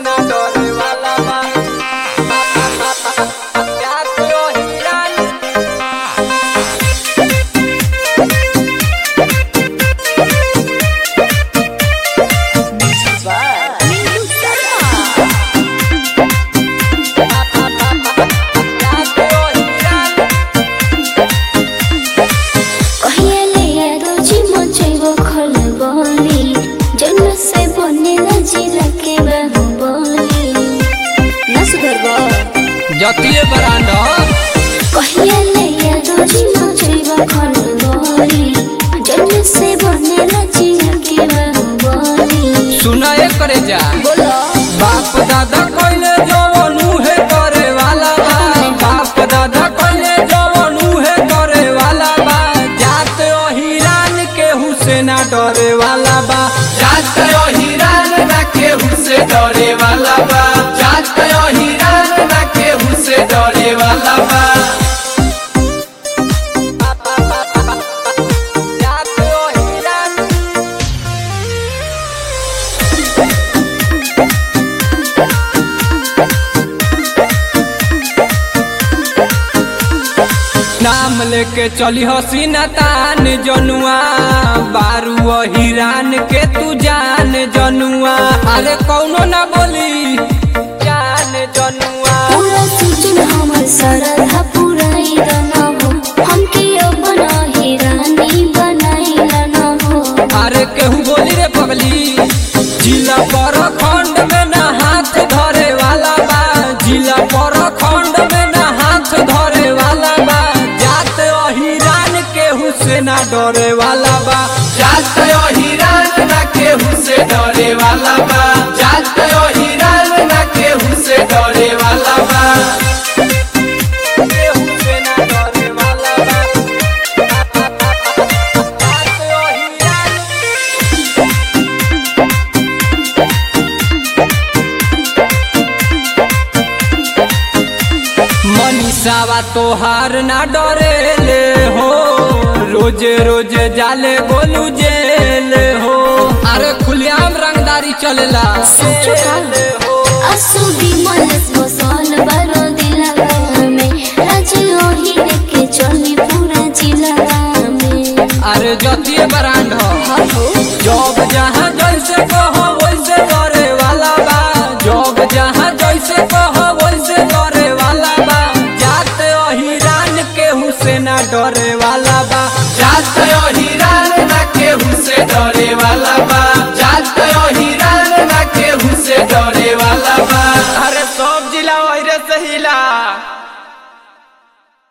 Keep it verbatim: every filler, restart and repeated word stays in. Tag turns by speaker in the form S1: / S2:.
S1: ना डरे वाला बा प्यार तो हिरान जतिये बरांडा
S2: कहिया ले यादो जीना जीवा खन बोली जन्म से बने लजिया के बाहुबली
S1: सुना ये करे जा
S2: बोलो
S1: बाप दादा कोइले जवनु है करे वाला बा बाप दादा कोइले जवनु है करे वाला बा जात ओ हिरान के हुसैना डरे वाला बा
S3: जात ओ हिरान ना के हुसे डरे वाला बा जात ओ हिरान ना के हुसे डरे वाला बा
S1: जात ओ हिरान नाम लेके चली हसीना तान जनुआ बारू ओ हिरान के तू जान जनुआ अरे कौनो ना बोली जान जनुआ
S2: पूरा सूचन हमर सरधा पूरा इराना हो हमके अपना हिरानी बनाइला ना हो
S1: अरे केहू बोली रे पगली जिला पर खंड में ना हाथ धरे वाला बा जिला पर खंड में ना हाथ धरे वाला बा जात ओ हिरान के हुसैना डरे वाला बा
S3: जात ओ हिरान ना के हुसे डरे वाला बा जात ओ हिरान ना के हुसे डरे वाला बा
S1: के हुसैना डरे वाला बा जात ओ हिरान मनीषावा तोहार ना डरे ले हो रोजे रोजे जाले बोलू जेल हो अरे खुलेआम रंगदारी चलेला
S2: सचो का
S1: हो
S2: असुदी मनस बसन बारो दिला में राज ओही के चली पूरा जिला में
S1: अरे जतिये बरांड हो
S2: हो
S1: जब जहाँ जैसे कहो वैसे करे वाला बा जब जहाँ जैसे कहो वैसे करे वाला बा जात ओ हिरान के हुसैना डरे वाला बा
S3: जात ओ हिरान ना के हुसे डरे वाला बा जात ओ हिरान ना के हुसे डरे वाला बा
S1: अरे सब जिला वही से हिला।